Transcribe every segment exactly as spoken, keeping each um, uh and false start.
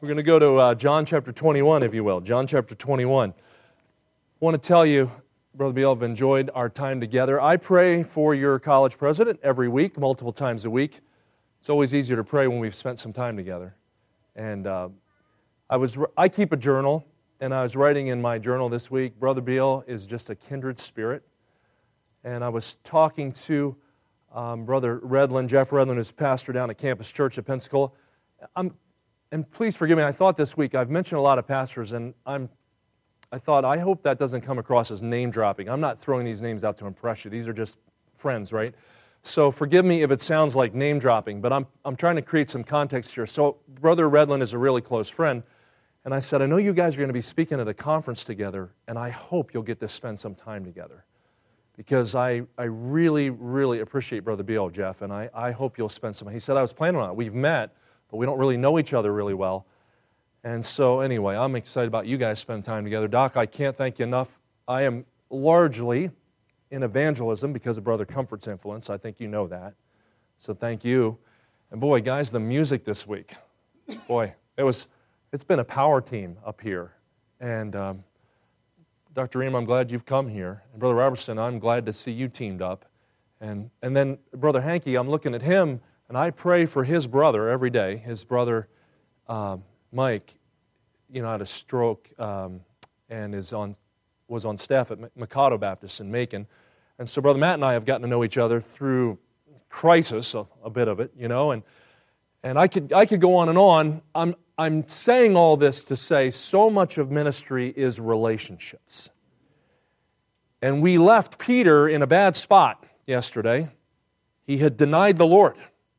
We're going to go to uh, John chapter twenty-one, if you will. John chapter twenty-one. I want to tell you, Brother Beal, I've enjoyed our time together. I pray for your college president every week, multiple times a week. It's always easier to pray when we've spent some time together. And uh, I was I keep a journal, and I was writing in my journal this week, Brother Beal is just a kindred spirit. And I was talking to um, Brother Redlin, Jeff Redlin, who's pastor down at Campus Church at Pensacola. I'm And please forgive me, I thought this week, I've mentioned a lot of pastors, and I'm, I thought, I hope that doesn't come across as name-dropping. I'm not throwing these names out to impress you. These are just friends, right? So forgive me if it sounds like name-dropping, but I'm, I'm trying to create some context here. So Brother Redlin is a really close friend, and I said, I know you guys are going to be speaking at a conference together, and I hope you'll get to spend some time together. Because I, I really, really appreciate Brother Beal, Jeff, and I, I hope you'll spend some. He said, I was planning on it. We've met, but we don't really know each other really well. And so anyway, I'm excited about you guys spending time together. Doc, I can't thank you enough. I am largely in evangelism because of Brother Comfort's influence. I think you know that. So thank you. And boy, guys, the music this week. Boy, it was, it's been a power team up here. And um, Doctor Ream, I'm glad you've come here. And Brother Robertson, I'm glad to see you teamed up. And, and then Brother Hankey, I'm looking at him, and I pray for his brother every day. His brother, um, Mike, you know, had a stroke um, and is on was on staff at Mikado Baptist in Macon. And so Brother Matt and I have gotten to know each other through crisis, a, a bit of it, you know. And and I could I could go on and on. I'm I'm saying all this to say so much of ministry is relationships. And we left Peter in a bad spot yesterday. He had denied the Lord.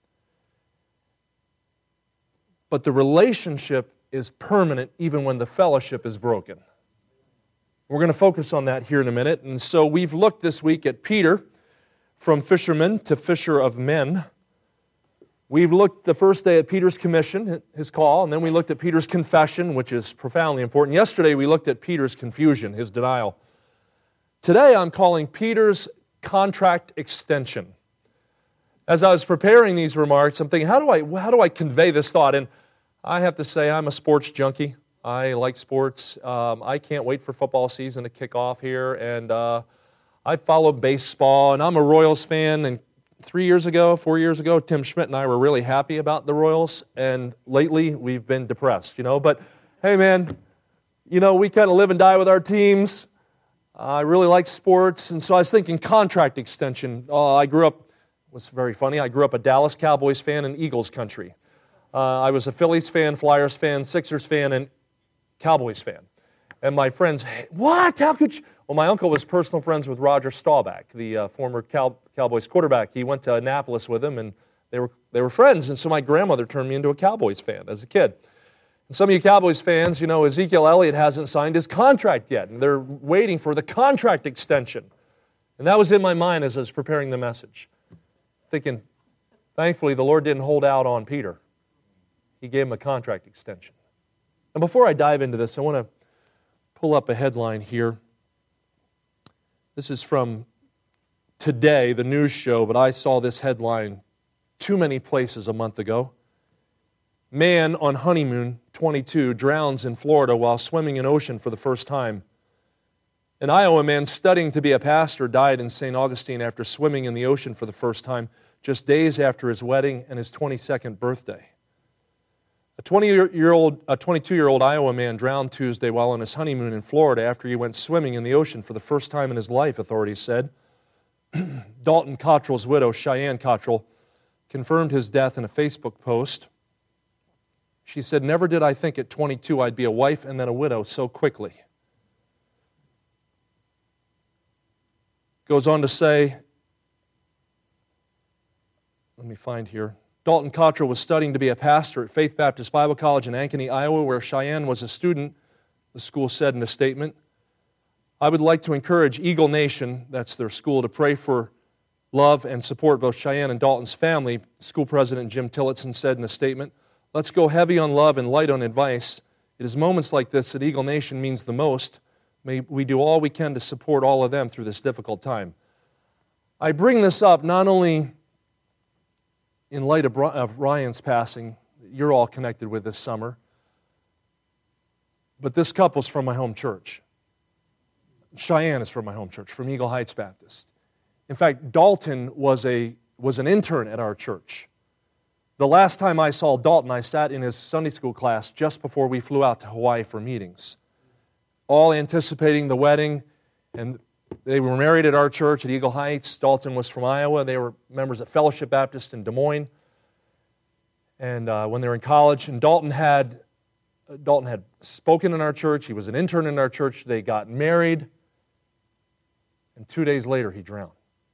But the relationship is permanent even when the fellowship is broken. We're going to focus on that here in a minute. And so we've looked this week at Peter, from fisherman to fisher of men. We've looked the first day at Peter's commission, his call, and then we looked at Peter's confession, which is profoundly important. Yesterday we looked at Peter's confusion, his denial. Today I'm calling Peter's contract extension. As I was preparing these remarks, I'm thinking, how do I how do I convey this thought? And I have to say, I'm a sports junkie. I like sports. Um, I can't wait for football season to kick off here. And uh, I follow baseball, and I'm a Royals fan. And three years ago, four years ago, Tim Schmidt and I were really happy about the Royals. And lately, we've been depressed, you know. But, hey, man, you know, we kind of live and die with our teams. Uh, I really like sports. And so I was thinking contract extension. Uh, I grew up, it was very funny, I grew up a Dallas Cowboys fan in Eagles country. Uh, I was a Phillies fan, Flyers fan, Sixers fan, and Cowboys fan. And my friends, hey, what? How could you? Well, my uncle was personal friends with Roger Staubach, the uh, former Cow- Cowboys quarterback. He went to Annapolis with him, and they were they were friends. And so my grandmother turned me into a Cowboys fan as a kid. And some of you Cowboys fans, you know, Ezekiel Elliott hasn't signed his contract yet, and they're waiting for the contract extension. And that was in my mind as I was preparing the message, thinking, thankfully, the Lord didn't hold out on Peter. He gave him a contract extension. And before I dive into this, I want to pull up a headline here. This is from Today, the news show, but I saw this headline too many places a month ago. Man on honeymoon, twenty-two, drowns in Florida while swimming in ocean for the first time. An Iowa man studying to be a pastor died in Saint Augustine after swimming in the ocean for the first time, just days after his wedding and his twenty-second birthday. A twenty-year-old, a twenty-two-year-old Iowa man drowned Tuesday while on his honeymoon in Florida after he went swimming in the ocean for the first time in his life, authorities said. Dalton Cottrell's widow, Cheyenne Cottrell, confirmed his death in a Facebook post. She said, "Never did I think at twenty-two I'd be a wife and then a widow so quickly." Goes on to say, let me find here. Dalton Cottrell was studying to be a pastor at Faith Baptist Bible College in Ankeny, Iowa, where Cheyenne was a student, the school said in a statement. "I would like to encourage Eagle Nation," that's their school, "to pray for love and support both Cheyenne and Dalton's family," school president Jim Tillotson said in a statement. "Let's go heavy on love and light on advice. It is moments like this that Eagle Nation means the most. May we do all we can to support all of them through this difficult time." I bring this up not only in light of Ryan's passing, you're all connected with this summer, But this couple's from my home church. Cheyenne is from my home church, from Eagle Heights Baptist. In fact, Dalton was a was an intern at our church. The last time I saw Dalton, I sat in his Sunday school class just before we flew out to Hawaii for meetings, all anticipating the wedding. And they were married at our church at Eagle Heights. Dalton was from Iowa. They were members at Fellowship Baptist in Des Moines. And uh, when they were in college, and Dalton had Dalton had spoken in our church. He was an intern in our church. They got married. And two days later, he drowned.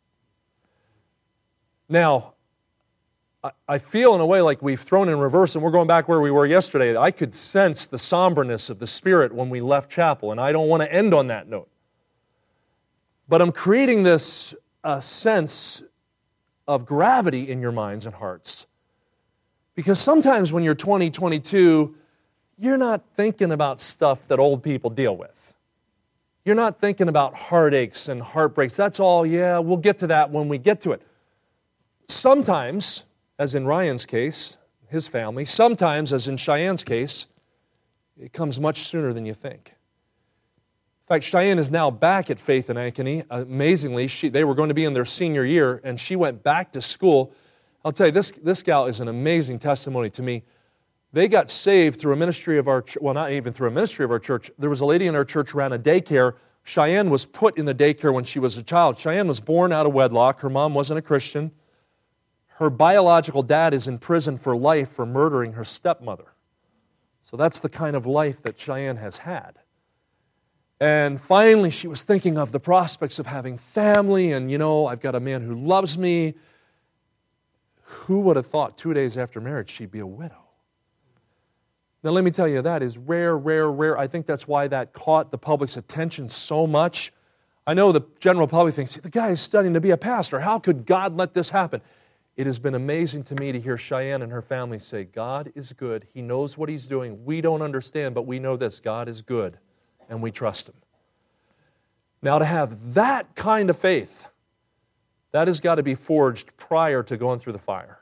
Now, I feel in a way like we've thrown in reverse and we're going back where we were yesterday. I could sense the somberness of the Spirit when we left chapel, and I don't want to end on that note. But I'm creating this uh, sense of gravity in your minds and hearts. Because sometimes when you're twenty, twenty-two, you're not thinking about stuff that old people deal with. You're not thinking about heartaches and heartbreaks. That's all, yeah, we'll get to that when we get to it. Sometimes, as in Ryan's case, his family, sometimes, as in Cheyenne's case, it comes much sooner than you think. In fact, Cheyenne is now back at Faith in Ankeny. Amazingly, she, they were going to be in their senior year, and she went back to school. I'll tell you, this, this gal is an amazing testimony to me. They got saved through a ministry of our church. Well, not even through a ministry of our church. There was a lady in our church who ran a daycare. Cheyenne was put in the daycare when she was a child. Cheyenne was born out of wedlock. Her mom wasn't a Christian. Her biological dad is in prison for life for murdering her stepmother. So that's the kind of life that Cheyenne has had. And finally, she was thinking of the prospects of having family, and, you know, I've got a man who loves me. Who would have thought two days after marriage she'd be a widow? Now, let me tell you, that is rare, rare, rare. I think that's why that caught the public's attention so much. I know the general public thinks, the guy is studying to be a pastor. How could God let this happen? It has been amazing to me to hear Cheyenne and her family say, God is good. He knows what He's doing. We don't understand, but we know this. God is good, and we trust Him. Now, to have that kind of faith, that has got to be forged prior to going through the fire.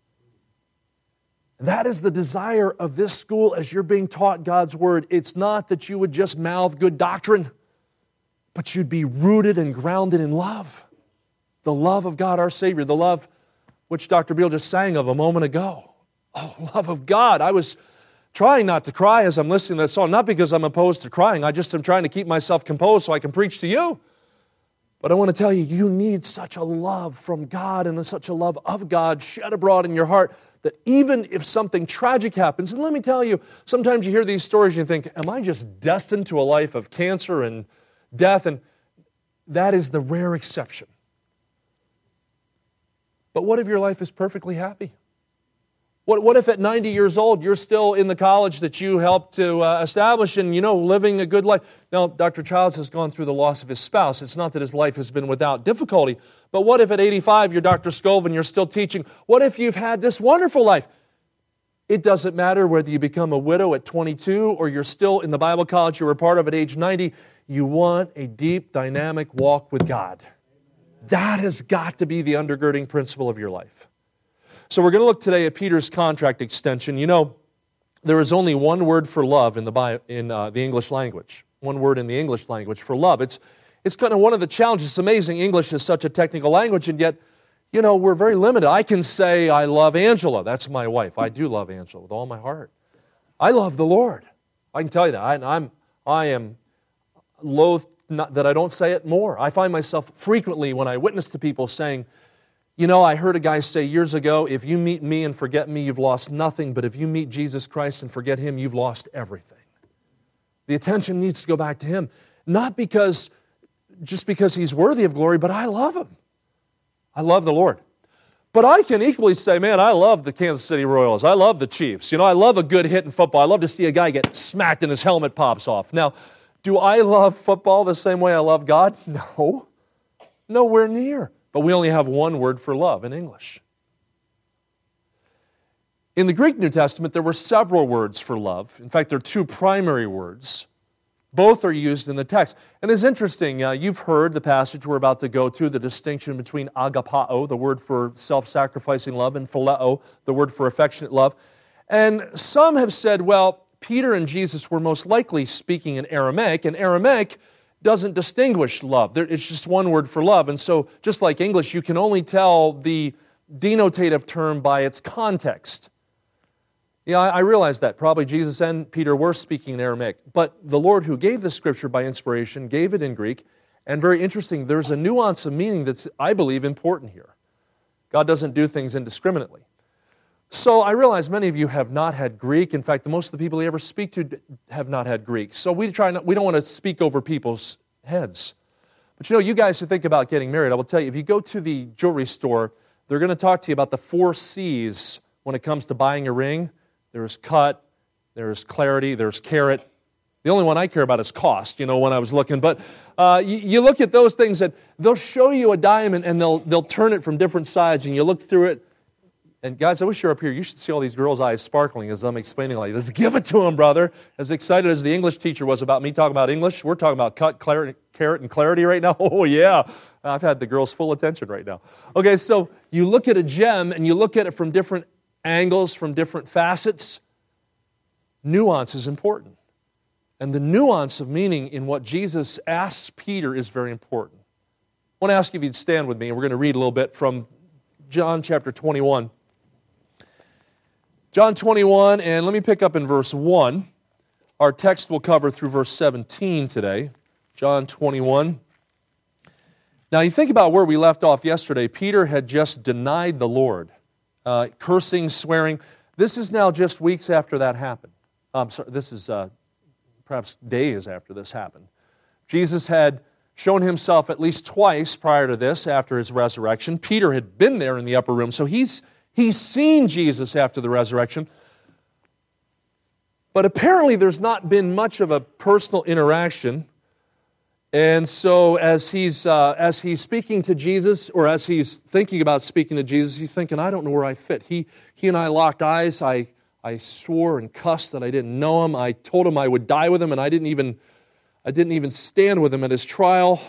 That is the desire of this school as you're being taught God's Word. It's not that you would just mouth good doctrine, but you'd be rooted and grounded in love. The love of God our Savior, the love which Doctor Beal just sang of a moment ago. Oh, love of God. I was trying not to cry as I'm listening to that song, not because I'm opposed to crying. I just am trying to keep myself composed so I can preach to you. But I want to tell you, you need such a love from God and such a love of God shed abroad in your heart that even if something tragic happens, and let me tell you, sometimes you hear these stories and you think, am I just destined to a life of cancer and death? And that is the rare exception. But what if your life is perfectly happy? What, what if at ninety years old you're still in the college that you helped to uh, establish and, you know, living a good life? Now, Doctor Childs has gone through the loss of his spouse. It's not that his life has been without difficulty. But what if at eighty-five you're Doctor Scove and you're still teaching? What if you've had this wonderful life? It doesn't matter whether you become a widow at twenty-two or you're still in the Bible college you were part of at age ninety. You want a deep, dynamic walk with God. That has got to be the undergirding principle of your life. So we're going to look today at Peter's contract extension. You know, there is only one word for love in the Bible, in uh, the English language. One word in the English language for love. It's it's kind of one of the challenges. It's amazing English is such a technical language, and yet, you know, we're very limited. I can say I love Angela. That's my wife. I do love Angela with all my heart. I love the Lord. I can tell you that. I, I'm I am loath not, that I don't say it more. I find myself frequently when I witness to people saying, you know, I heard a guy say years ago, if you meet me and forget me, you've lost nothing. But if you meet Jesus Christ and forget Him, you've lost everything. The attention needs to go back to Him. Not because, just because He's worthy of glory, but I love Him. I love the Lord. But I can equally say, man, I love the Kansas City Royals. I love the Chiefs. You know, I love a good hit in football. I love to see a guy get smacked and his helmet pops off. Now, do I love football the same way I love God? No. Nowhere near. But we only have one word for love in English. In the Greek New Testament, there were several words for love. In fact, there are two primary words. Both are used in the text. And it's interesting, uh, you've heard the passage we're about to go to, the distinction between agapao, the word for self-sacrificing love, and phileo, the word for affectionate love. And some have said, well, Peter and Jesus were most likely speaking in Aramaic, and Aramaic doesn't distinguish love. It's just one word for love. And so, just like English, you can only tell the denotative term by its context. Yeah, I realize that. Probably Jesus and Peter were speaking in Aramaic. But the Lord who gave the Scripture by inspiration gave it in Greek. And very interesting, there's a nuance of meaning that's, I believe, important here. God doesn't do things indiscriminately. So I realize many of you have not had Greek. In fact, most of the people you ever speak to have not had Greek. So we try not, we don't want to speak over people's heads. But you know, you guys who think about getting married, I will tell you, if you go to the jewelry store, they're going to talk to you about the four C's when it comes to buying a ring. There's cut, there's clarity, there's carat. The only one I care about is cost, you know, when I was looking. But uh, you, you look at those things, and they'll show you a diamond, and they'll they'll turn it from different sides, and you look through it. And guys, I wish you were up here. You should see all these girls' eyes sparkling as I'm explaining like this. Give it to them, brother. As excited as the English teacher was about me talking about English, we're talking about cut, clarity, carat, and clarity right now. Oh, yeah. I've had the girls' full attention right now. Okay, so you look at a gem, and you look at it from different angles, from different facets. Nuance is important. And the nuance of meaning in what Jesus asks Peter is very important. I want to ask you if you'd stand with me, and we're going to read a little bit from John chapter twenty-one. John twenty-one, and let me pick up in verse one. Our text will cover through verse seventeen today. John twenty-one. Now, you think about where we left off yesterday. Peter had just denied the Lord, uh, cursing, swearing. This is now just weeks after that happened. I'm sorry, this is uh, perhaps days after this happened. Jesus had shown himself at least twice prior to this, after his resurrection. Peter had been there in the upper room, so he's he's seen Jesus after the resurrection. But apparently there's not been much of a personal interaction. And so as he's uh, as he's speaking to Jesus, or as he's thinking about speaking to Jesus, he's thinking, I don't know where I fit. He he and I locked eyes. I I swore and cussed that I didn't know him. I told him I would die with him, and I didn't even I didn't even stand with him at his trial.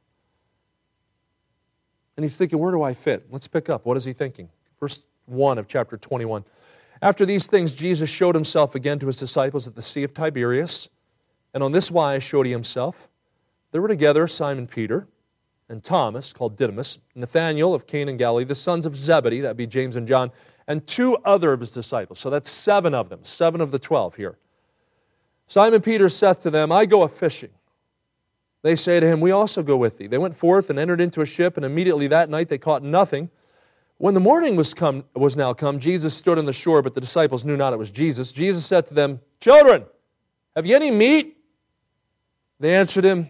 And he's thinking, where do I fit? Let's pick up. What is he thinking? Verse one of chapter twenty-one. After these things, Jesus showed himself again to his disciples at the Sea of Tiberias, and on this wise showed he himself. There were together Simon Peter and Thomas, called Didymus, Nathanael of Cana in Galilee, the sons of Zebedee, that be James and John, and two other of his disciples. So that's seven of them, seven of the twelve here. Simon Peter saith to them, I go a-fishing. They say to him, we also go with thee. They went forth and entered into a ship, and immediately that night they caught nothing. When the morning was come, was now come, Jesus stood on the shore, but the disciples knew not it was Jesus. Jesus said to them, Children, have ye any meat? They answered him,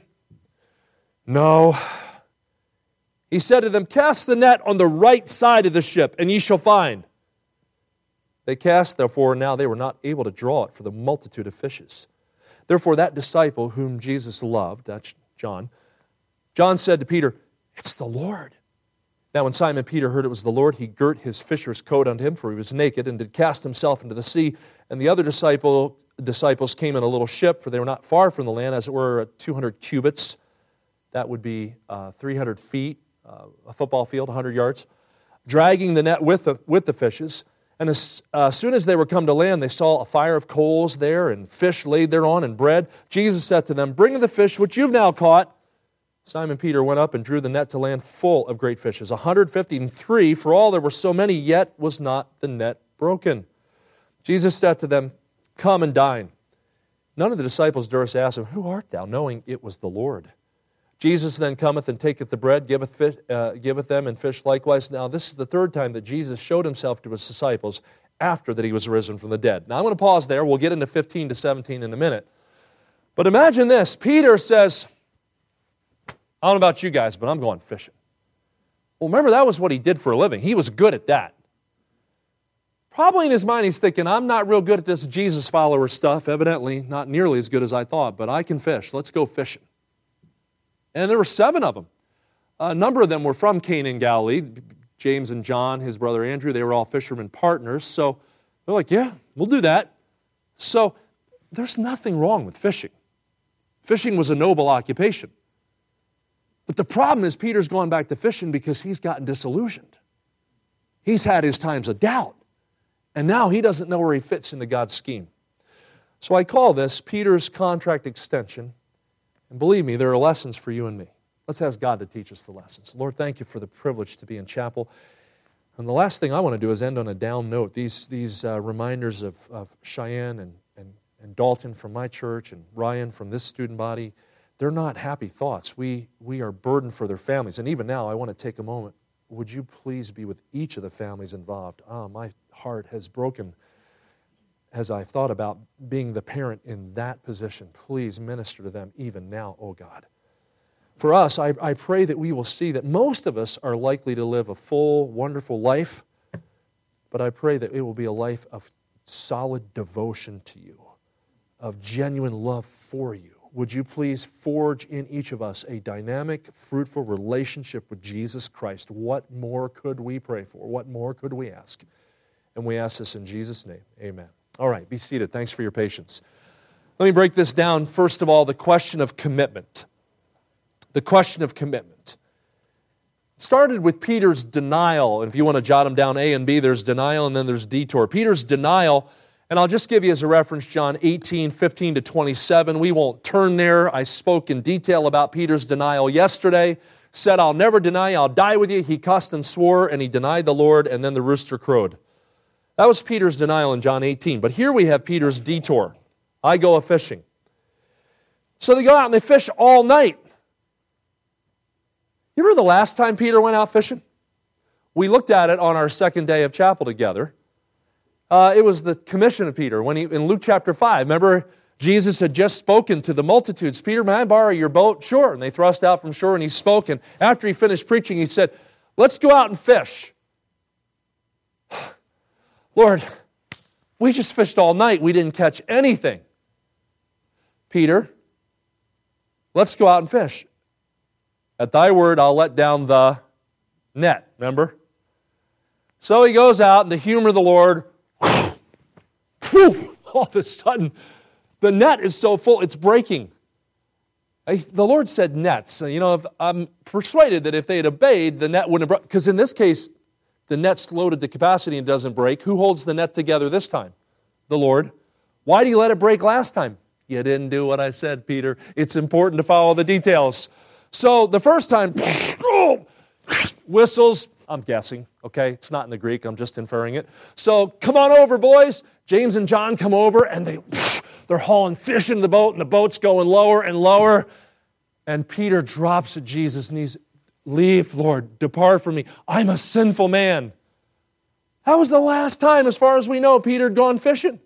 No. He said to them, Cast the net on the right side of the ship, and ye shall find. They cast, therefore, now they were not able to draw it for the multitude of fishes. Therefore that disciple whom Jesus loved, that's John, John said to Peter, It's the Lord. Now when Simon Peter heard it was the Lord, he girt his fisher's coat unto him, for he was naked, and did cast himself into the sea. And the other disciple, disciples came in a little ship, for they were not far from the land, as it were two hundred cubits. That would be uh, three hundred feet, uh, a football field, one hundred yards, dragging the net with the, with the fishes. And as uh, soon as they were come to land, they saw a fire of coals there, and fish laid thereon, and bread. Jesus said to them, Bring the fish which you've now caught. Simon Peter went up and drew the net to land full of great fishes, one hundred fifty and three, for all there were so many, yet was not the net broken. Jesus said to them, Come and dine. None of the disciples durst ask him, Who art thou? Knowing it was the Lord. Jesus then cometh and taketh the bread, giveth, fish, uh, giveth them, and fish likewise. Now this is the third time that Jesus showed himself to his disciples after that he was risen from the dead. Now I'm going to pause there. We'll get into fifteen to seventeen in a minute. But imagine this. Peter says, I don't know about you guys, but I'm going fishing. Well, remember, that was what he did for a living. He was good at that. Probably in his mind he's thinking, I'm not real good at this Jesus follower stuff, evidently not nearly as good as I thought, but I can fish. Let's go fishing. And there were seven of them. A number of them were from Cana in Galilee. James and John, his brother Andrew, they were all fishermen partners. So they're like, yeah, we'll do that. So there's nothing wrong with fishing. Fishing was a noble occupation. But the problem is Peter's gone back to fishing because he's gotten disillusioned. He's had his times of doubt. And now he doesn't know where he fits into God's scheme. So I call this Peter's contract extension. And believe me, there are lessons for you and me. Let's ask God to teach us the lessons. Lord, thank you for the privilege to be in chapel. And the last thing I want to do is end on a down note. These, these uh, reminders of, of Cheyenne and, and, and Dalton from my church and Ryan from this student body, they're not happy thoughts. We, we are burdened for their families. And even now, I want to take a moment. Would you please be with each of the families involved? Ah, my heart has broken as I've thought about being the parent in that position. Please minister to them even now, oh God. For us, I, I pray that we will see that most of us are likely to live a full, wonderful life, but I pray that it will be a life of solid devotion to you, of genuine love for you. Would you please forge in each of us a dynamic, fruitful relationship with Jesus Christ? What more could we pray for? What more could we ask? And we ask this in Jesus' name. Amen. All right, be seated. Thanks for your patience. Let me break this down. First of all, the question of commitment. The question of commitment. It started with Peter's denial. And if you want to jot them down, A and B, there's denial and then there's detour. Peter's denial, and I'll just give you as a reference John eighteen, fifteen to twenty-seven. We won't turn there. I spoke in detail about Peter's denial yesterday. Said, I'll never deny you, I'll die with you. He cussed and swore, and he denied the Lord, and then the rooster crowed. That was Peter's denial in John eighteen. But here we have Peter's detour. I go a-fishing. So they go out and they fish all night. You remember the last time Peter went out fishing? We looked at it on our second day of chapel together. Uh, it was the commission of Peter. When he, in Luke chapter five, remember Jesus had just spoken to the multitudes. Peter, may I borrow your boat? Sure. And they thrust out from shore and he spoke. And after he finished preaching, he said, let's go out and fish. Lord, we just fished all night. We didn't catch anything. Peter, let's go out and fish. At thy word, I'll let down the net, remember? So he goes out in the humor of the Lord. Whew, all of a sudden, the net is so full, it's breaking. The Lord said nets. You know, if, I'm persuaded that if they had obeyed, the net wouldn't have broken. Because in this case, the net's loaded to capacity and doesn't break. Who holds the net together this time? The Lord. Why did He let it break last time? You didn't do what I said, Peter. It's important to follow the details. So the first time, whistles, I'm guessing, okay? It's not in the Greek, I'm just inferring it. So come on over, boys. James and John come over, and they, they're hauling fish into the boat, and the boat's going lower and lower. And Peter drops at Jesus' knees. Leave, Lord, depart from me. I'm a sinful man. That was the last time, as far as we know, Peter had gone fishing.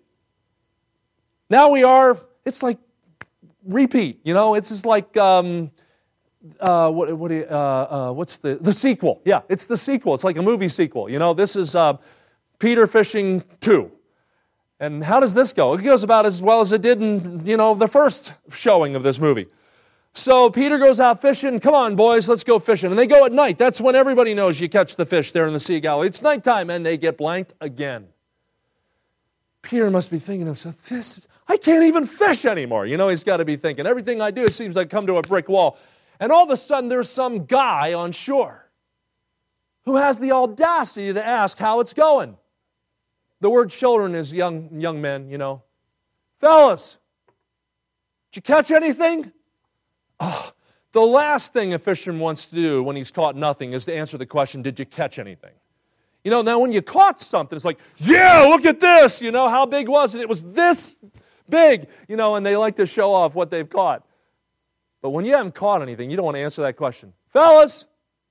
Now we are, it's like repeat, you know? It's just like... Um, Uh, what, what do you, uh, uh, what's the, the sequel? Yeah, it's the sequel. It's like a movie sequel. You know, this is uh, Peter Fishing two. And how does this go? It goes about as well as it did in, you know, the first showing of this movie. So Peter goes out fishing. Come on, boys, let's go fishing. And they go at night. That's when everybody knows you catch the fish there in the Sea of Galilee. It's nighttime, and they get blanked again. Peter must be thinking to himself, this is, I can't even fish anymore. You know, he's got to be thinking, everything I do seems like I come to a brick wall. And all of a sudden, there's some guy on shore who has the audacity to ask how it's going. The word children is young, young men, you know. Fellas, did you catch anything? Oh, the last thing a fisherman wants to do when he's caught nothing is to answer the question, did you catch anything? You know, now when you caught something, it's like, yeah, look at this. You know, how big was it? It was this big. You know, and they like to show off what they've caught. But when you haven't caught anything, you don't want to answer that question. Fellas,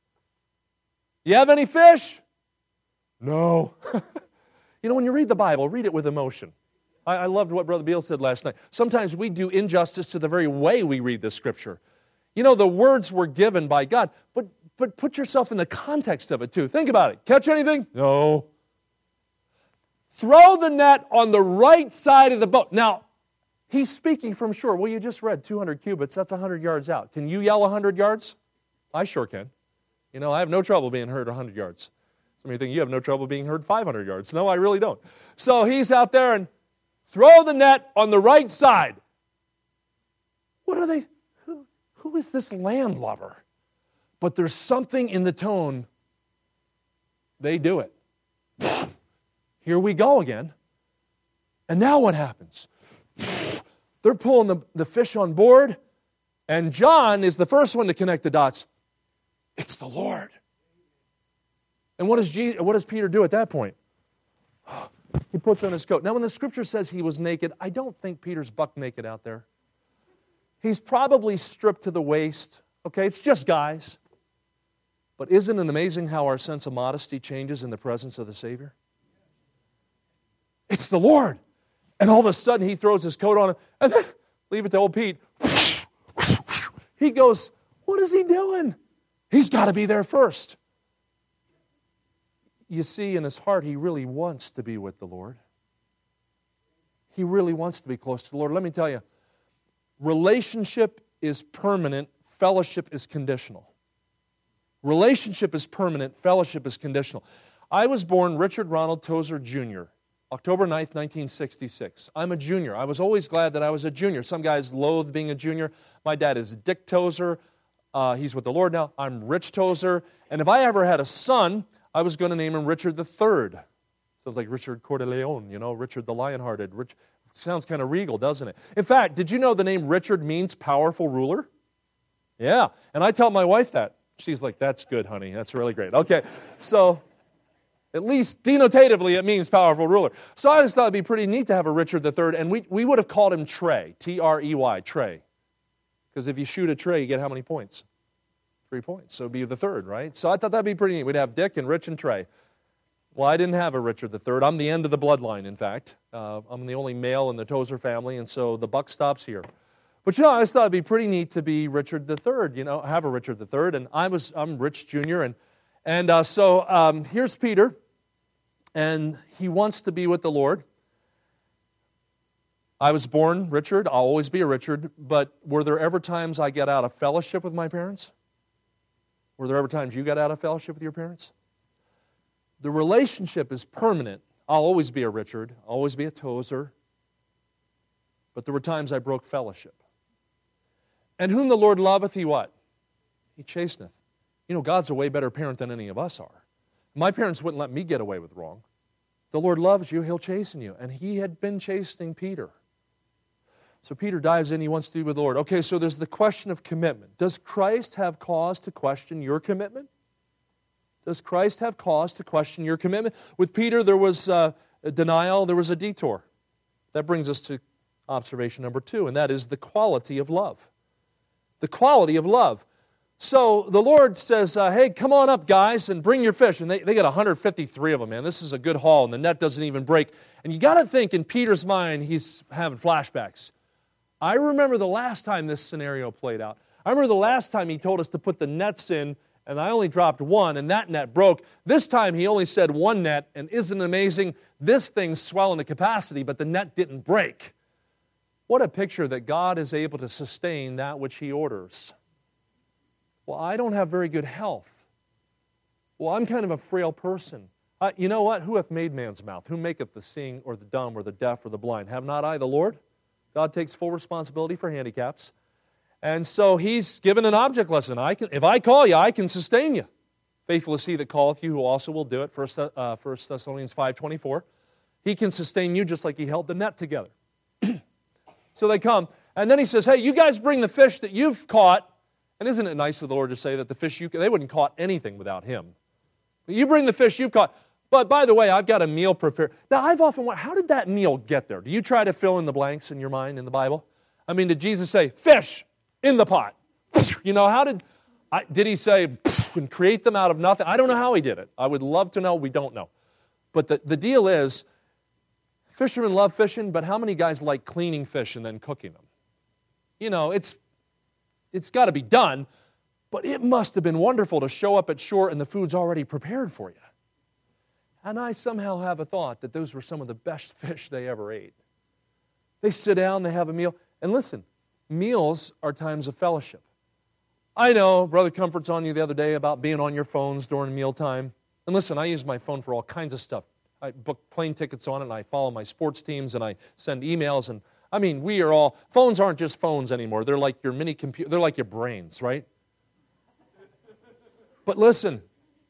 you have any fish? No. You know, when you read the Bible, read it with emotion. I, I loved what Brother Beal said last night. Sometimes we do injustice to the very way we read this Scripture. You know, the words were given by God, but, but put yourself in the context of it too. Think about it. Catch anything? No. Throw the net on the right side of the boat. Now, he's speaking from shore. Well, you just read two hundred cubits. That's one hundred yards out. Can you yell one hundred yards? I sure can. You know, I have no trouble being heard one hundred yards. Some of you think you have no trouble being heard five hundred yards. No, I really don't. So he's out there and throw the net on the right side. What are they? Who, who is this landlubber? But there's something in the tone. They do it. Here we go again. And now what happens? They're pulling the, the fish on board, and John is the first one to connect the dots. It's the Lord. And what does, Jesus, what does Peter do at that point? He puts on his coat. Now, when the Scripture says he was naked, I don't think Peter's buck naked out there. He's probably stripped to the waist. Okay, it's just guys. But isn't it amazing how our sense of modesty changes in the presence of the Savior? It's the Lord. And all of a sudden, he throws his coat on, and then, leave it to old Pete. He goes, what is he doing? He's got to be there first. You see, in his heart, he really wants to be with the Lord. He really wants to be close to the Lord. Let me tell you, relationship is permanent, fellowship is conditional. Relationship is permanent, fellowship is conditional. I was born Richard Ronald Tozer Junior, October ninth, nineteen sixty-six. I'm a junior. I was always glad that I was a junior. Some guys loathe being a junior. My dad is Dick Tozer. Uh, he's with the Lord now. I'm Rich Tozer. And if I ever had a son, I was going to name him Richard the Third. Sounds like Richard Coeur de Leon, you know, Richard the Lionhearted. Rich, sounds kind of regal, doesn't it? In fact, did you know the name Richard means powerful ruler? Yeah, and I tell my wife that. She's like, that's good, honey. That's really great. Okay, so at least denotatively it means powerful ruler. So I just thought it'd be pretty neat to have a Richard the Third, and we, we would have called him Trey, T R E Y, Trey. Because if you shoot a Trey, you get how many points? Three points. So it'd be the third, right? So I thought that'd be pretty neat. We'd have Dick and Rich and Trey. Well, I didn't have a Richard the Third. I'm the end of the bloodline, in fact. Uh, I'm the only male in the Tozer family, and so the buck stops here. But you know, I just thought it'd be pretty neat to be Richard the Third, you know, have a Richard the Third. And I was, I'm Rich Junior And, and uh, so um, here's Peter, and he wants to be with the Lord. I was born Richard. I'll always be a Richard. But were there ever times I got out of fellowship with my parents? Were there ever times you got out of fellowship with your parents? The relationship is permanent. I'll always be a Richard. I'll always be a Tozer. But there were times I broke fellowship. And whom the Lord loveth, he what? He chasteneth. You know, God's a way better parent than any of us are. My parents wouldn't let me get away with wrong. The Lord loves you, he'll chasten you. And he had been chastening Peter. So Peter dives in, he wants to be with the Lord. Okay, so there's the question of commitment. Does Christ have cause to question your commitment? Does Christ have cause to question your commitment? With Peter, there was uh, a denial, there was a detour. That brings us to observation number two, and that is the quality of love. The quality of love. So the Lord says, uh, hey, come on up, guys, and bring your fish. And they, they got one hundred fifty-three of them, man. This is a good haul, and the net doesn't even break. And you got to think in Peter's mind, he's having flashbacks. I remember the last time this scenario played out. I remember the last time he told us to put the nets in, and I only dropped one, and that net broke. This time he only said one net, and isn't it amazing? This thing's swelling to capacity, but the net didn't break. What a picture that God is able to sustain that which he orders. Well, I don't have very good health. Well, I'm kind of a frail person. Uh, you know what? Who hath made man's mouth? Who maketh the seeing or the dumb or the deaf or the blind? Have not I the Lord? God takes full responsibility for handicaps. And so he's given an object lesson. I can, if I call you, I can sustain you. Faithful is he that calleth you, who also will do it. First, uh, First Thessalonians five twenty-four. He can sustain you just like he held the net together. So they come, and then he says, hey, you guys bring the fish that you've caught. And isn't it nice of the Lord to say that the fish you, they wouldn't caught anything without him. But you bring the fish you've caught. But by the way, I've got a meal prepared. Now, I've often wondered, how did that meal get there? Do you try to fill in the blanks in your mind in the Bible? I mean, did Jesus say, fish in the pot? You know, how did, I, did he say, and create them out of nothing? I don't know how he did it. I would love to know. We don't know. But the, the deal is, fishermen love fishing, but how many guys like cleaning fish and then cooking them? You know, it's it's got to be done, but it must have been wonderful to show up at shore and the food's already prepared for you. And I somehow have a thought that those were some of the best fish they ever ate. They sit down, they have a meal, and listen, meals are times of fellowship. I know, Brother Comfort's on you the other day about being on your phones during mealtime. And listen, I use my phone for all kinds of stuff. I book plane tickets on it, and I follow my sports teams, and I send emails, and I mean, we are all, phones aren't just phones anymore. They're like your mini computer, they're like your brains, right? But listen,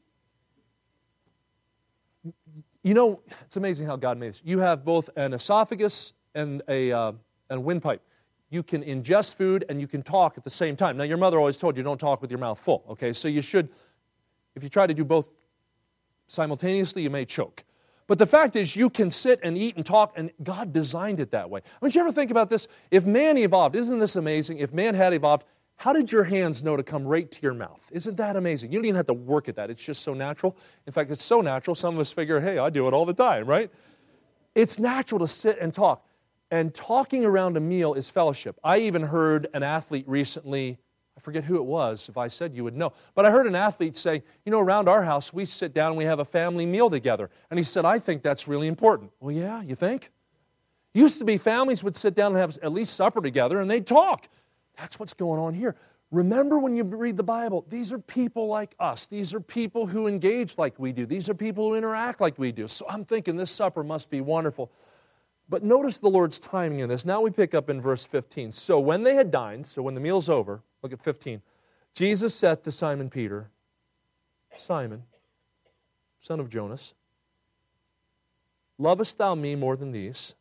you know, it's amazing how God made us. You have both an esophagus and a, uh, and a windpipe. you can ingest food and you can talk at the same time. Now, your mother always told you don't talk with your mouth full, okay? So you should, if you try to do both simultaneously, you may choke. But the fact is, you can sit and eat and talk, and God designed it that way. I mean, did you ever think about this? If man evolved, isn't this amazing? If man had evolved, how did your hands know to come right to your mouth? Isn't that amazing? You don't even have to work at that. It's just so natural. In fact, it's so natural, some of us figure, hey, I do it all the time, right? It's natural to sit and talk. And talking around a meal is fellowship. I even heard an athlete recently, I forget who it was, if I said you would know, but I heard an athlete say, you know, around our house, we sit down and we have a family meal together. And he said, I think that's really important. Well, yeah, you think? Used to be families would sit down and have at least supper together and they'd talk. That's what's going on here. Remember when you read the Bible, these are people like us. These are people who engage like we do. These are people who interact like we do. So I'm thinking this supper must be wonderful. But notice the Lord's timing in this. Now we pick up in verse fifteen. So when they had dined, so when the meal's over, look at fifteen. Jesus said to Simon Peter, Simon, son of Jonas, lovest thou me more than these?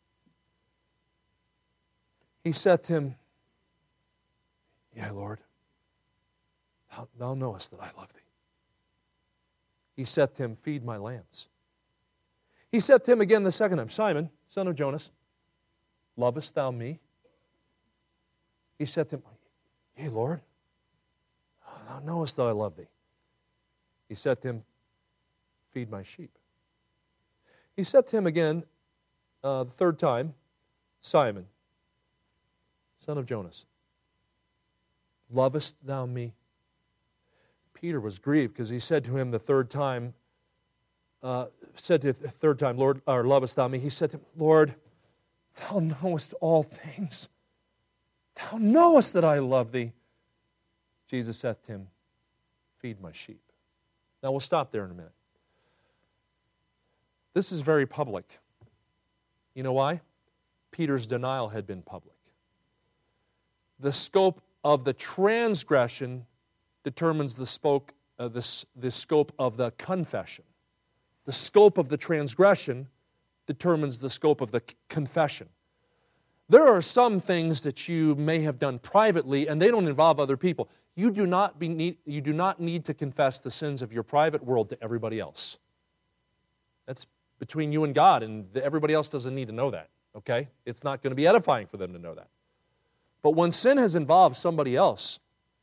He said to him, Yea, Lord, thou, thou knowest that I love thee. He said to him, Feed my lambs. He said to him again the second time, Simon, son of Jonas, lovest thou me? He said to him, Yea, Lord, thou knowest that I love thee. He said to him, Feed my sheep. He said to him again uh, the third time, Simon, son of Jonas, lovest thou me? Peter was grieved because he said to him the third time, uh, said to the third time, Lord, or lovest thou me? He said to him, Lord, thou knowest all things. Thou knowest that I love thee. Jesus said to him, Feed my sheep. Now we'll stop there in a minute. This is very public. You know why? Peter's denial had been public. The scope of the transgression determines the, spoke, uh, the, the scope of the confession. The scope of the transgression determines the scope of the c- confession. There are some things that you may have done privately, and they don't involve other people. You do not be need, you do not need to confess the sins of your private world to everybody else. That's between you and God, and everybody else doesn't need to know that, okay? It's not going to be edifying for them to know that. But when sin has involved somebody else,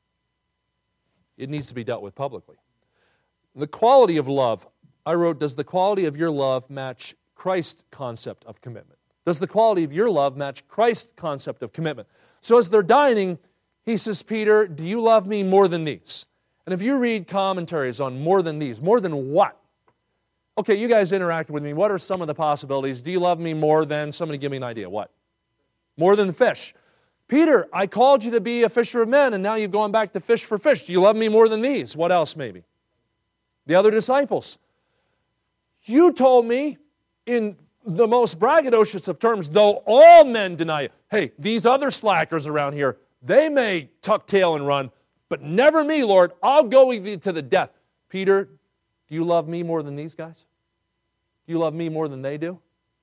it needs to be dealt with publicly. The quality of love, I wrote, does the quality of your love match Christ's concept of commitment? Does the quality of your love match Christ's concept of commitment? So as they're dining, he says, Peter, do you love me more than these? And if you read commentaries on more than these, more than what? Okay, you guys interact with me. What are some of the possibilities? Do you love me more than, somebody give me an idea, what? More than the fish. Peter, I called you to be a fisher of men, and now you've gone back to fish for fish. Do you love me more than these? What else maybe? The other disciples. You told me in the most braggadocious of terms, though all men deny it. Hey, these other slackers around here, they may tuck tail and run, but never me, Lord. I'll go with you to the death. Peter, do you love me more than these guys? Do you love me more than they do?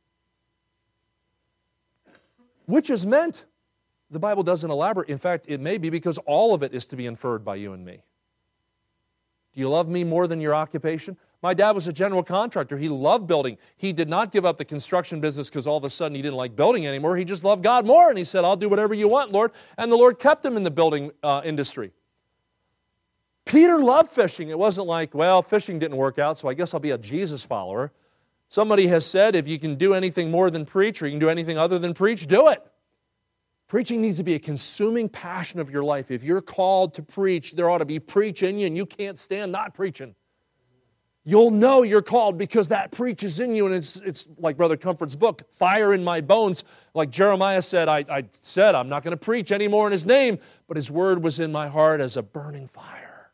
Which is meant. The Bible doesn't elaborate. In fact, it may be because all of it is to be inferred by you and me. Do you love me more than your occupation? My dad was a general contractor. He loved building. He did not give up the construction business because all of a sudden he didn't like building anymore. He just loved God more, and he said, I'll do whatever you want, Lord. And the Lord kept him in the building uh, industry. Peter loved fishing. It wasn't like, well, fishing didn't work out, so I guess I'll be a Jesus follower. Somebody has said, if you can do anything more than preach, or you can do anything other than preach, do it. Preaching needs to be a consuming passion of your life. If you're called to preach, there ought to be preach in you, and you can't stand not preaching. You'll know you're called because that preach is in you, and it's it's like Brother Comfort's book, Fire in My Bones. Like Jeremiah said, I, I said, I'm not going to preach anymore in His name, but His word was in my heart as a burning fire.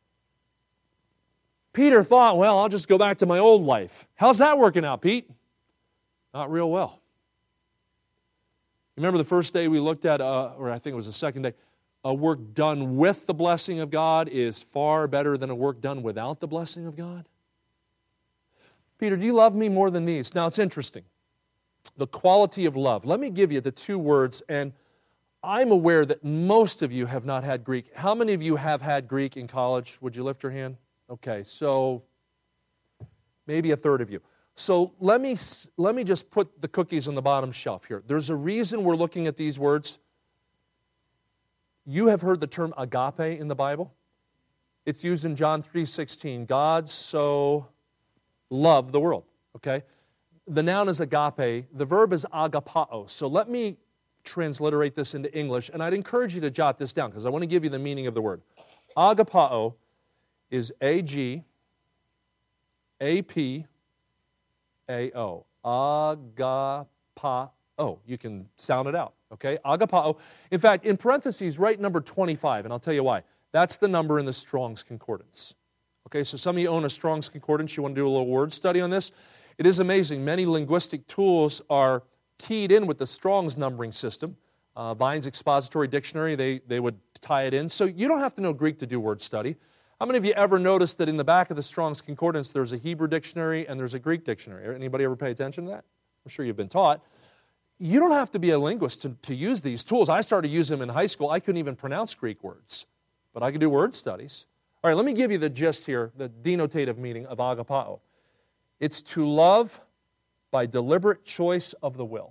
Peter thought, well, I'll just go back to my old life. How's that working out, Pete? Not real well. Remember the first day we looked at, uh, or I think it was the second day, a work done with the blessing of God is far better than a work done without the blessing of God? Peter, do you love me more than these? Now, it's interesting. The quality of love. Let me give you the two words, and I'm aware that most of you have not had Greek. How many of you have had Greek in college? Would you lift your hand? Okay, so maybe a third of you. So let me, let me just put the cookies on the bottom shelf here. There's a reason we're looking at these words. You have heard the term agape in the Bible. It's used in John three sixteen. God so loved the world. Okay? The noun is agape. The verb is agapao. So let me transliterate this into English, and I'd encourage you to jot this down because I want to give you the meaning of the word. Agapao is A G A P A O. Agapao. You can sound it out, okay? Agapao. In fact, in parentheses, write number twenty-five, and I'll tell you why. That's the number in the Strong's Concordance. Okay, so some of you own a Strong's Concordance. You want to do a little word study on this? It is amazing. Many linguistic tools are keyed in with the Strong's numbering system. Uh, Vine's Expository Dictionary, they, they would tie it in. So you don't have to know Greek to do word study. How many of you ever noticed that in the back of the Strong's Concordance there's a Hebrew dictionary and there's a Greek dictionary? Anybody ever pay attention to that? I'm sure you've been taught. You don't have to be a linguist to, to use these tools. I started using them in high school. I couldn't even pronounce Greek words, but I could do word studies. All right, let me give you the gist here, the denotative meaning of agapao. It's to love by deliberate choice of the will.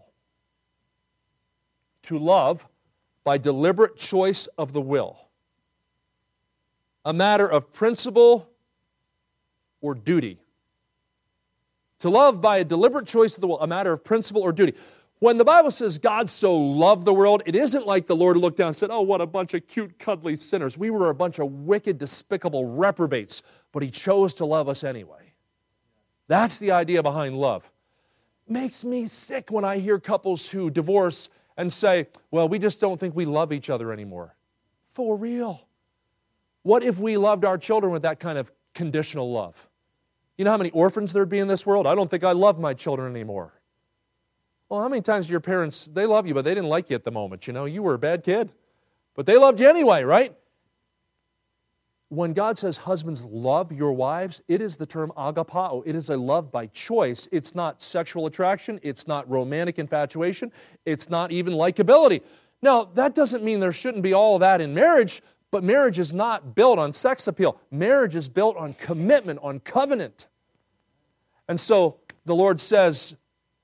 To love by deliberate choice of the will. A matter of principle or duty. To love by a deliberate choice of the will, a matter of principle or duty. When the Bible says God so loved the world, it isn't like the Lord looked down and said, oh, what a bunch of cute, cuddly sinners. We were a bunch of wicked, despicable reprobates, but He chose to love us anyway. That's the idea behind love. Makes me sick when I hear couples who divorce and say, well, we just don't think we love each other anymore. For real. What if we loved our children with that kind of conditional love? You know how many orphans there'd be in this world? I don't think I love my children anymore. Well, how many times do your parents, they love you, but they didn't like you at the moment, you know? You were a bad kid, but they loved you anyway, right? When God says, husbands, love your wives, it is the term agapao. It is a love by choice. It's not sexual attraction. It's not romantic infatuation. It's not even likability. Now, that doesn't mean there shouldn't be all of that in marriage, but marriage is not built on sex appeal. Marriage is built on commitment, on covenant. And so the Lord says,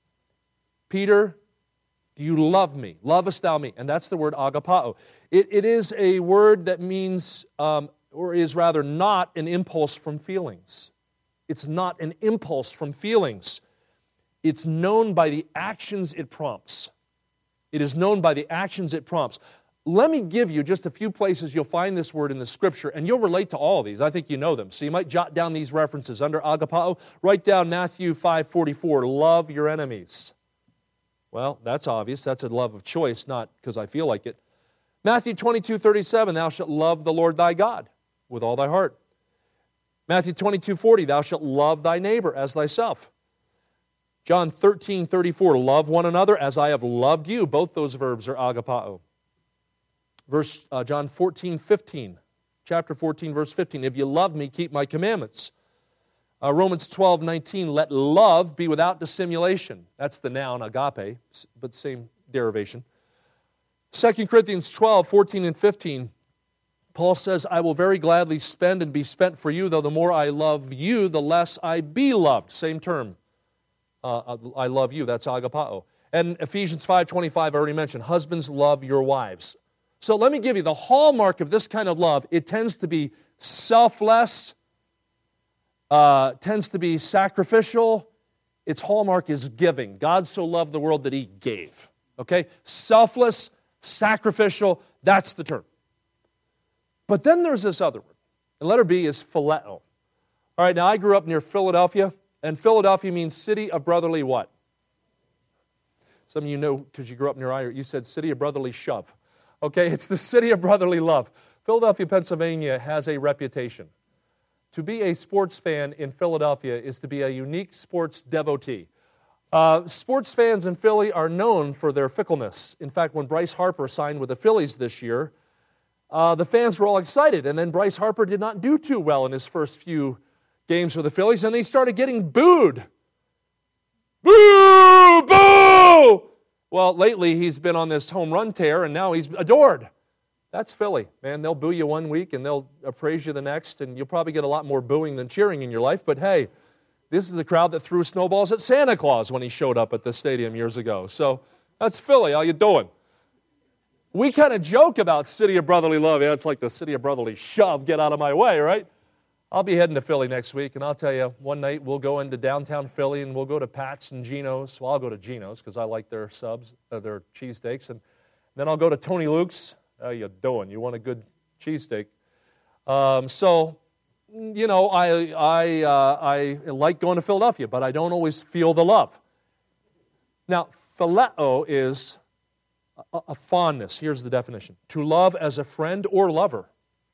Peter, do you love me? Lovest thou me? And that's the word agapao. It, it is a word that means, um, or is rather not an impulse from feelings. It's not an impulse from feelings. It's known by the actions it prompts. It is known by the actions it prompts. Let me give you just a few places you'll find this word in the Scripture, and you'll relate to all of these. I think you know them. So you might jot down these references. Under agapao, write down Matthew five forty-four, love your enemies. Well, that's obvious. That's a love of choice, not because I feel like it. Matthew twenty-two thirty-seven, thou shalt love the Lord thy God with all thy heart. Matthew twenty-two forty, thou shalt love thy neighbor as thyself. John thirteen thirty-four, love one another as I have loved you. Both those verbs are agapao. Verse uh, John fourteen fifteen, chapter fourteen, verse fifteen, if you love me, keep my commandments. Uh, Romans twelve nineteen, let love be without dissimulation. That's the noun agape, but same derivation. Second Corinthians twelve fourteen and fifteen, Paul says, I will very gladly spend and be spent for you, though the more I love you, the less I be loved. Same term. Uh, I love you, that's agapao. And Ephesians five twenty-five, I already mentioned, husbands, love your wives. So let me give you the hallmark of this kind of love. It tends to be selfless, uh, tends to be sacrificial. Its hallmark is giving. God so loved the world that He gave. Okay? Selfless, sacrificial, that's the term. But then there's this other word. The letter B is phileo. All right, now I grew up near Philadelphia, and Philadelphia means city of brotherly what? Some of you know, because you grew up near Ira, you said city of brotherly shove. Okay, it's the city of brotherly love. Philadelphia, Pennsylvania has a reputation. To be a sports fan in Philadelphia is to be a unique sports devotee. Uh, sports fans in Philly are known for their fickleness. In fact, when Bryce Harper signed with the Phillies this year, uh, the fans were all excited, and then Bryce Harper did not do too well in his first few games for the Phillies, and they started getting booed. Boo! Boo! Well, lately he's been on this home run tear, and now he's adored. That's Philly, man. They'll boo you one week, and they'll praise you the next, and you'll probably get a lot more booing than cheering in your life. But hey, this is the crowd that threw snowballs at Santa Claus when he showed up at the stadium years ago. So that's Philly. How you doing? We kind of joke about City of Brotherly Love. Yeah, it's like the City of Brotherly Shove. Get out of my way, right? I'll be heading to Philly next week, and I'll tell you, one night we'll go into downtown Philly, and we'll go to Pat's and Geno's. Well, I'll go to Geno's because I like their subs, uh, their cheesesteaks. And then I'll go to Tony Luke's. How you doing? You want a good cheesesteak? Um, so, you know, I I uh, I like going to Philadelphia, but I don't always feel the love. Now, phileo is a, a fondness. Here's the definition: to love as a friend or lover.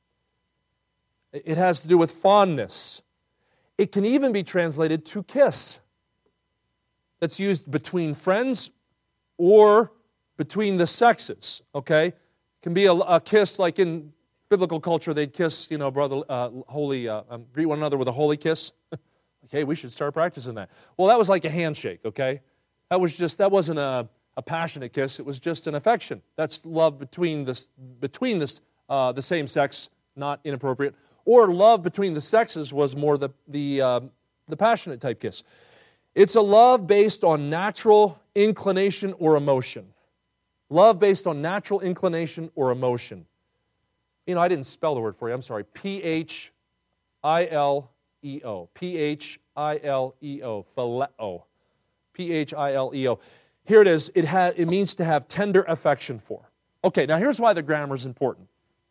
It has to do with fondness. It can even be translated to kiss. That's used between friends or between the sexes. Okay. It can be a, a kiss, like in biblical culture, they'd kiss, you know, brother, uh, holy, uh, um, greet one another with a holy kiss. Okay, we should start practicing that. Well, that was like a handshake, okay? That was just, that wasn't a, a passionate kiss. It was just an affection. That's love between the, between the, uh, the same sex, not inappropriate. Or love between the sexes was more the, the, uh, the passionate type kiss. It's a love based on natural inclination or emotion. Love based on natural inclination or emotion. You know, I didn't spell the word for you. I'm sorry. P H I L E O. P H I L E O. Phileo. P H I L E O. Here it is. It, ha- it means to have tender affection for. Okay, now here's why the grammar is important.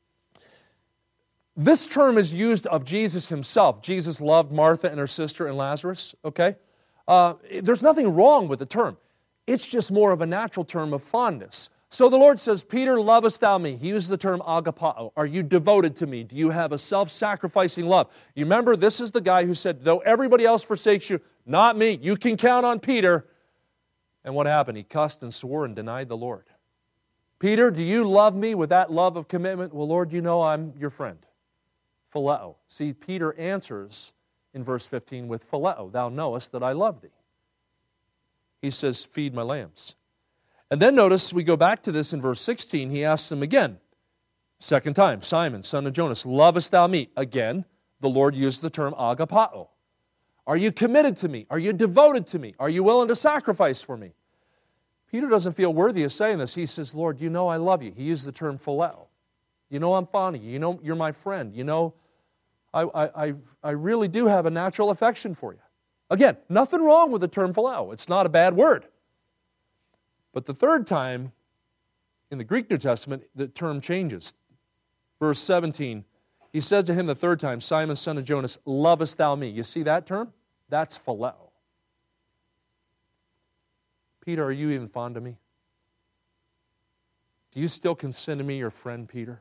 This term is used of Jesus himself. Jesus loved Martha and her sister and Lazarus, okay? Uh, there's nothing wrong with the term. It's just more of a natural term of fondness. So the Lord says, Peter, lovest thou me? He uses the term agapao. Are you devoted to me? Do you have a self-sacrificing love? You remember, this is the guy who said, though everybody else forsakes you, not me. You can count on Peter. And what happened? He cussed and swore and denied the Lord. Peter, do you love me with that love of commitment? Well, Lord, you know I'm your friend. Phileo. See, Peter answers in verse fifteen with phileo. Thou knowest that I love thee. He says, feed my lambs. And then notice, we go back to this in verse sixteen. He asks him again, second time, Simon, son of Jonas, lovest thou me? Again, the Lord used the term agapao. Are you committed to me? Are you devoted to me? Are you willing to sacrifice for me? Peter doesn't feel worthy of saying this. He says, Lord, you know I love you. He used the term phileo. You know I'm fond of you. You know you're my friend. You know I, I, I really do have a natural affection for you. Again, nothing wrong with the term phileo. It's not a bad word. But the third time, in the Greek New Testament, the term changes. Verse seventeen, he says to him the third time, Simon, son of Jonas, lovest thou me? You see that term? That's phileo. Peter, are you even fond of me? Do you still consider me your friend, Peter?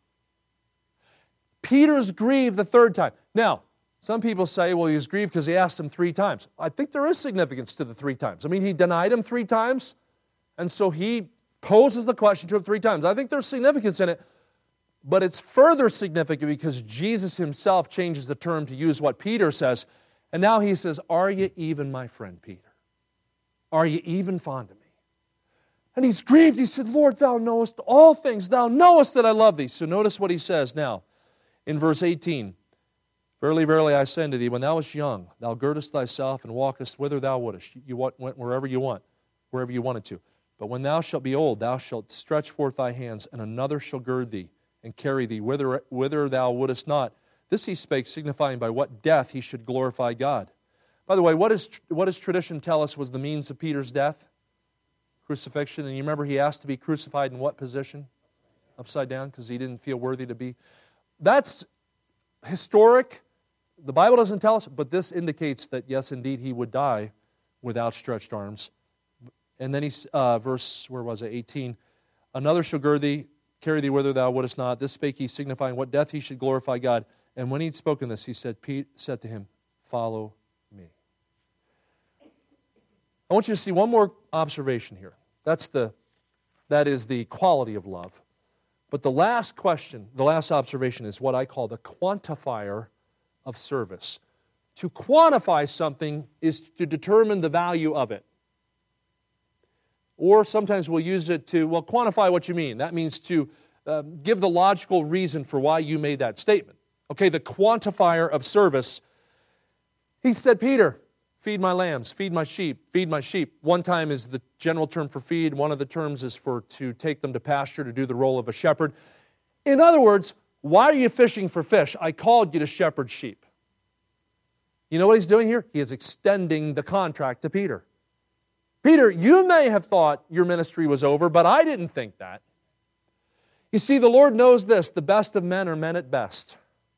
Peter's grieved the third time. Now, some people say, well, he was grieved because he asked him three times. I think there is significance to the three times. I mean, he denied him three times, and so he poses the question to him three times. I think there's significance in it, but it's further significant because Jesus himself changes the term to use what Peter says, and now he says, are you even my friend, Peter? Are you even fond of me? And he's grieved. He said, Lord, thou knowest all things. Thou knowest that I love thee. So notice what he says now in verse eighteen. Verily, verily, I say unto thee, when thou wast young, thou girdest thyself and walkest whither thou wouldest. You went wherever you want, wherever you wanted to. But when thou shalt be old, thou shalt stretch forth thy hands, and another shall gird thee and carry thee whither, whither thou wouldest not. This he spake, signifying by what death he should glorify God. By the way, what, is, what does tradition tell us was the means of Peter's death? Crucifixion. And you remember he asked to be crucified in what position? Upside down, because he didn't feel worthy to be. That's historic. The Bible doesn't tell us, but this indicates that, yes, indeed, he would die with outstretched arms. And then he's, uh, verse, where was it, eighteen, another shall gird thee, carry thee whither thou wouldest not. This spake he, signifying what death he should glorify God. And when he'd spoken this, he said, Pete said to him, follow me. I want you to see one more observation here. That's the, that is the quality of love. But the last question, the last observation is what I call the quantifier of service. To quantify something is to determine the value of it. Or sometimes we'll use it to, well, quantify what you mean. That means to uh, give the logical reason for why you made that statement. Okay, the quantifier of service. He said, Peter, feed my lambs, feed my sheep, feed my sheep. One time is the general term for feed. One of the terms is for to take them to pasture, to do the role of a shepherd. In other words, why are you fishing for fish? I called you to shepherd sheep. You know what he's doing here? He is extending the contract to Peter. Peter, you may have thought your ministry was over, but I didn't think that. You see, the Lord knows this, the best of men are men at best.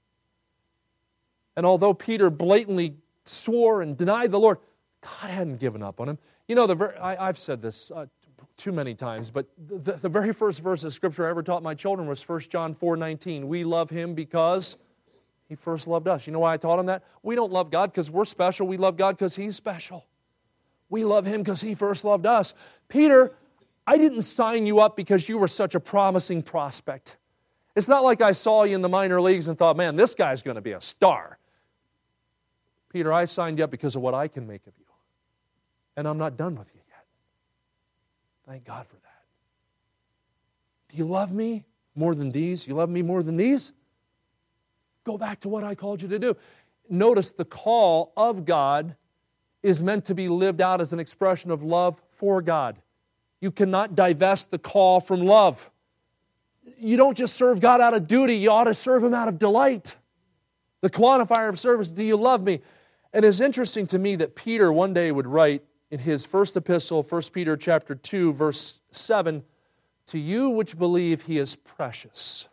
And although Peter blatantly swore and denied the Lord, God hadn't given up on him. You know, the ver- I, I've said this uh, too many times, but the, the very first verse of Scripture I ever taught my children was First John four nineteen. We love Him because He first loved us. You know why I taught them that? We don't love God because we're special. We love God because He's special. We love Him because He first loved us. Peter, I didn't sign you up because you were such a promising prospect. It's not like I saw you in the minor leagues and thought, man, this guy's going to be a star. Peter, I signed you up because of what I can make of you. And I'm not done with you yet. Thank God for that. Do you love me more than these? You love me more than these? Go back to what I called you to do. Notice the call of God is meant to be lived out as an expression of love for God. You cannot divest the call from love. You don't just serve God out of duty. You ought to serve Him out of delight. The quantifier of service, do you love me? And it's interesting to me that Peter one day would write in his first epistle, First Peter chapter two, verse seven, to you which believe He is precious.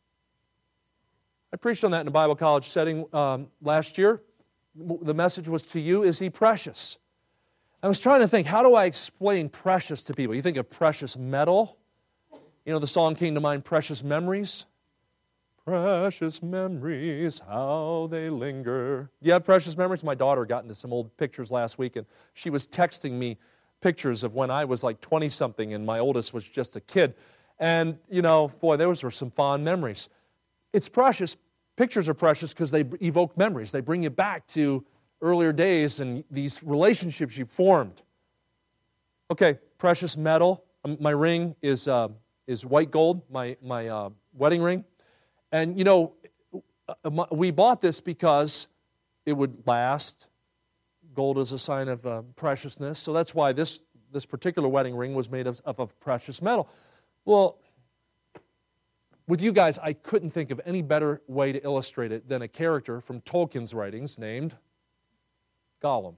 I preached on that in a Bible college setting um, last year. The message was, to you is He precious. I was trying to think, how do I explain precious to people? You think of precious metal. You know, the song came to mind, Precious Memories. Precious memories, how they linger. You have precious memories? My daughter got into some old pictures last week, and she was texting me pictures of when I was like twenty-something, and my oldest was just a kid. And, you know, boy, those were some fond memories. It's precious. Pictures are precious because they evoke memories. They bring you back to earlier days and these relationships you formed. Okay, precious metal. My ring is uh, is white gold, my, my uh, wedding ring. And, you know, we bought this because it would last. Gold is a sign of uh, preciousness. So that's why this, this particular wedding ring was made of, of, of precious metal. Well, with you guys, I couldn't think of any better way to illustrate it than a character from Tolkien's writings named Gollum.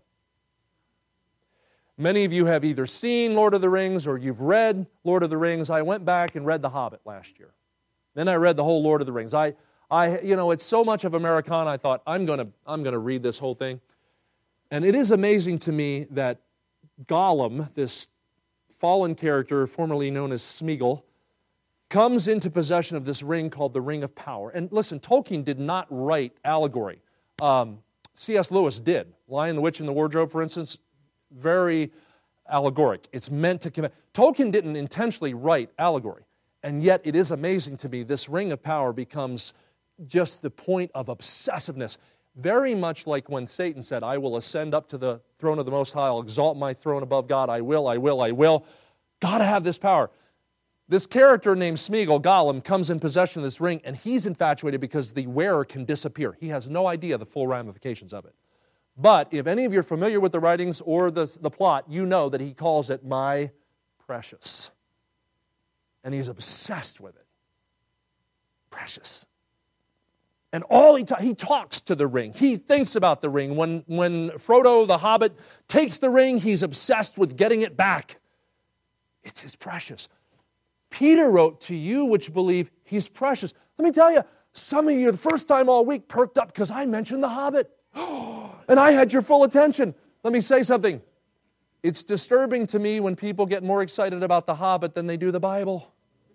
Many of you have either seen Lord of the Rings or you've read Lord of the Rings. I went back and read The Hobbit last year. Then I read the whole Lord of the Rings. I, I, you know, it's so much of Americana, I thought, I'm going to I'm going to read this whole thing. And it is amazing to me that Gollum, this fallen character formerly known as Smeagol, comes into possession of this ring called the Ring of Power. And listen, Tolkien did not write allegory. Um, C S Lewis did. Lion, the Witch, and the Wardrobe, for instance, very allegoric. It's meant to convey. Tolkien didn't intentionally write allegory. And yet it is amazing to me, this Ring of Power becomes just the point of obsessiveness. Very much like when Satan said, I will ascend up to the throne of the Most High, I'll exalt my throne above God, I will, I will, I will. Got to have this power. This character named Smeagol, Gollum, comes in possession of this ring, and he's infatuated because the wearer can disappear. He has no idea the full ramifications of it. But if any of you are familiar with the writings or the, the plot, you know that he calls it my precious. And he's obsessed with it. Precious. And all he, ta- he talks to the ring. He thinks about the ring. When, when Frodo the Hobbit takes the ring, he's obsessed with getting it back. It's his precious. Peter wrote, to you which believe He's precious. Let me tell you, some of you the first time all week perked up because I mentioned the Hobbit. And I had your full attention. Let me say something. It's disturbing to me when people get more excited about the Hobbit than they do the Bible.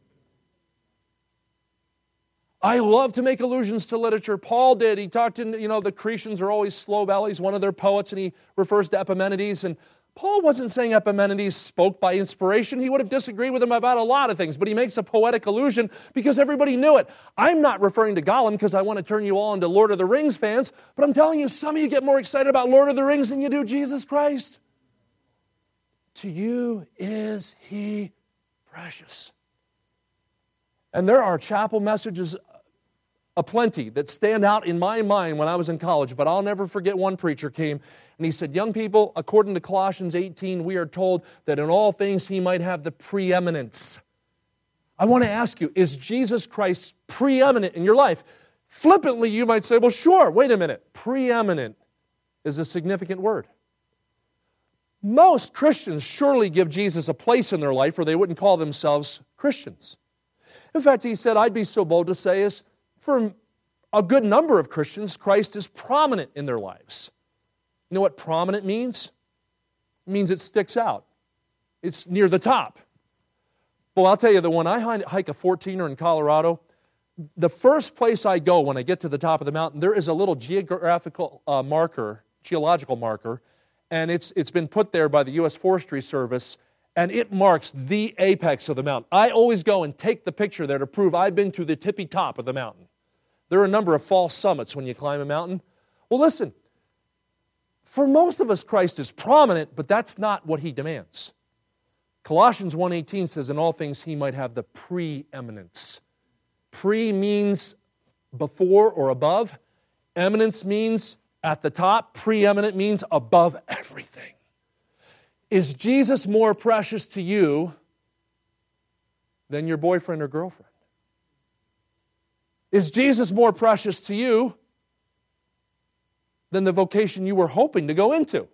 I love to make allusions to literature. Paul did. He talked in, you know, the Cretians are always slow bellies, one of their poets, and he refers to Epimenides. And Paul wasn't saying Epimenides spoke by inspiration. He would have disagreed with him about a lot of things, but he makes a poetic allusion because everybody knew it. I'm not referring to Gollum because I want to turn you all into Lord of the Rings fans, but I'm telling you, some of you get more excited about Lord of the Rings than you do Jesus Christ. to you is He precious. And there are chapel messages aplenty that stand out in my mind when I was in college, but I'll never forget one preacher came and he said, young people, according to Colossians eighteen, we are told that in all things He might have the preeminence. I want to ask you, is Jesus Christ preeminent in your life? Flippantly, you might say, well, sure, wait a minute. Preeminent is a significant word. Most Christians surely give Jesus a place in their life or they wouldn't call themselves Christians. In fact, he said, I'd be so bold to say, is for a good number of Christians, Christ is prominent in their lives. You know what prominent means? It means it sticks out. It's near the top. Well, I'll tell you that when I hike a fourteener in Colorado, the first place I go when I get to the top of the mountain, there is a little geographical uh, marker, geological marker, and it's it's been put there by the U S Forestry Service, and it marks the apex of the mountain. I always go and take the picture there to prove I've been to the tippy top of the mountain. There are a number of false summits when you climb a mountain. Well, listen, for most of us, Christ is prominent, but that's not what He demands. Colossians one eighteen says, in all things He might have the preeminence. Pre means before or above. Eminence means at the top. Preeminent means above everything. Is Jesus more precious to you than your boyfriend or girlfriend? Is Jesus more precious to you than the vocation you were hoping to go into?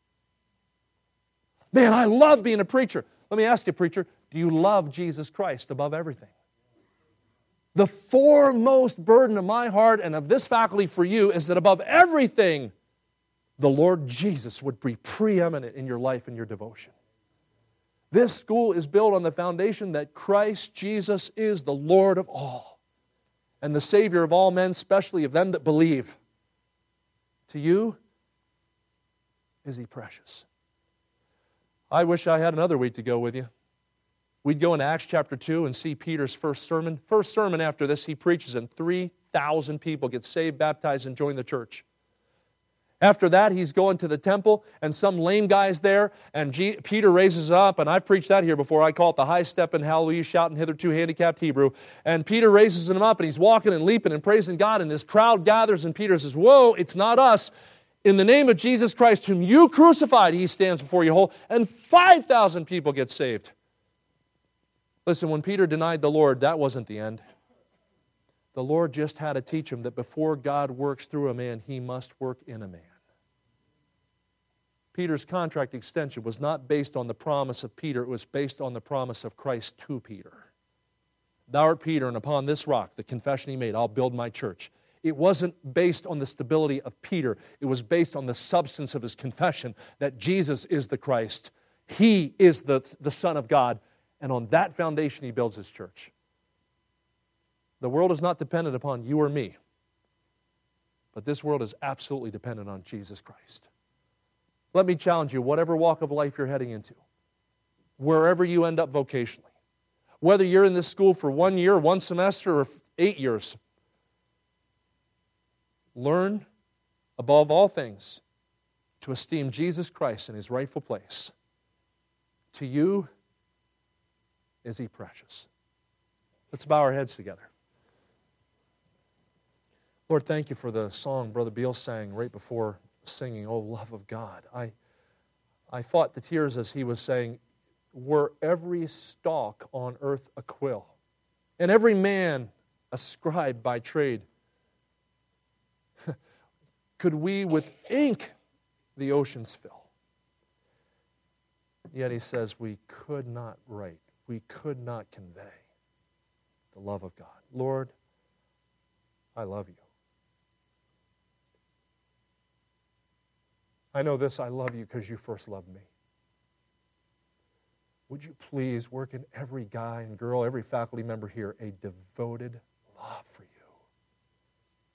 Man, I love being a preacher. Let me ask you, preacher, do you love Jesus Christ above everything? The foremost burden of my heart and of this faculty for you is that above everything, the Lord Jesus would be preeminent in your life and your devotion. This school is built on the foundation that Christ Jesus is the Lord of all and the Savior of all men, especially of them that believe. To you, is He precious? I wish I had another week to go with you. We'd go into Acts chapter two and see Peter's first sermon. First sermon after this, he preaches, and three thousand people get saved, baptized, and join the church. After that, he's going to the temple, and some lame guy's there, and G- Peter raises up, and I've preached that here before. I call it the high step and hallelujah shouting hitherto handicapped Hebrew. And Peter raises him up, and he's walking and leaping and praising God, and this crowd gathers, and Peter says, whoa, it's not us. In the name of Jesus Christ, whom you crucified, He stands before you whole, and five thousand people get saved. Listen, when Peter denied the Lord, that wasn't the end. The Lord just had to teach him that before God works through a man, He must work in a man. Peter's contract extension was not based on the promise of Peter, it was based on the promise of Christ to Peter. Thou art Peter, and upon this rock, the confession he made, I'll build my church. It wasn't based on the stability of Peter, it was based on the substance of his confession that Jesus is the Christ. He is the, the Son of God. And on that foundation, he builds his church. The world is not dependent upon you or me, but this world is absolutely dependent on Jesus Christ. Let me challenge you, whatever walk of life you're heading into, wherever you end up vocationally, whether you're in this school for one year, one semester, or eight years, learn, above all things, to esteem Jesus Christ in His rightful place. To you, is He precious? Let's bow our heads together. Lord, thank You for the song Brother Beal sang right before singing, Oh, Love of God. I, I fought the tears as he was saying, were every stalk on earth a quill, and every man a scribe by trade, could we with ink the oceans fill? Yet He says we could not write, we could not convey the love of God. Lord, I love You. I know this, I love You because You first loved me. Would You please work in every guy and girl, every faculty member here, a devoted